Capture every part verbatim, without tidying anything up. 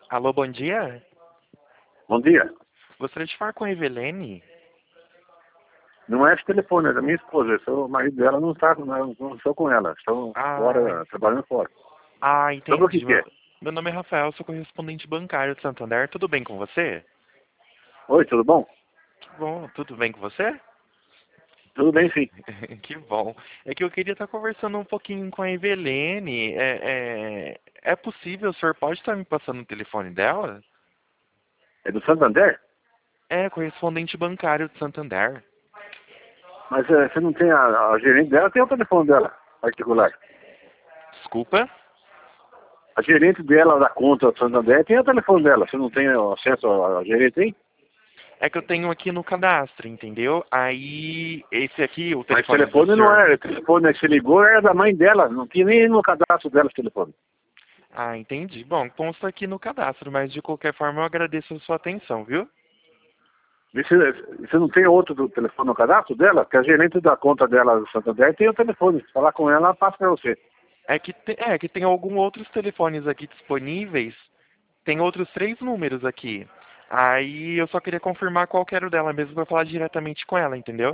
Alô, bom dia. Bom dia. Gostaria de falar com a Evelene. Não é esse telefone, é da minha esposa. Eu sou o marido dela, não está, não, não estou com ela. Estou Ah, fora, trabalhando fora. ah, Sobre o que entendi. que Meu, é? meu nome é Rafael, sou correspondente bancário de Santander. Tudo bem com você? Oi, tudo bom? Que bom, tudo bem com você? Tudo bem, sim. Que bom. É que eu queria estar conversando um pouquinho com a Evelene. É, é, é possível, o senhor pode estar me passando o telefone dela? É do Santander? É, correspondente bancário de Santander. Mas é, você não tem a, a gerente dela, tem o telefone dela, particular. Desculpa? A gerente dela da conta do Santander tem o telefone dela. Você não tem acesso à gerente aí? É que eu tenho aqui no cadastro, entendeu? Aí, esse aqui, o Mas o telefone do telefone não senhor. é, o telefone que você ligou era da mãe dela. Não tinha nem no cadastro dela esse telefone. Ah, entendi. Bom, consta aqui no cadastro, mas de qualquer forma eu agradeço a sua atenção, viu? Vê se você não tem outro do telefone no cadastro dela? Porque a gerente da conta dela do Santander tem o telefone. Se falar com ela, ela passa para você. É que, te- é que tem alguns outros telefones aqui disponíveis. Tem outros três números aqui. Aí eu só queria confirmar qual que era o dela mesmo pra falar diretamente com ela, entendeu?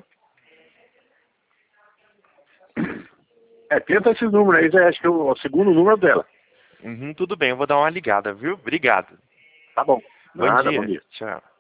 É, tenta esse número aí, acho que é o, o segundo número dela. Uhum, tudo bem, eu vou dar uma ligada, viu? Obrigado. Tá bom. Bom Nada, bom dia. dia. Tchau.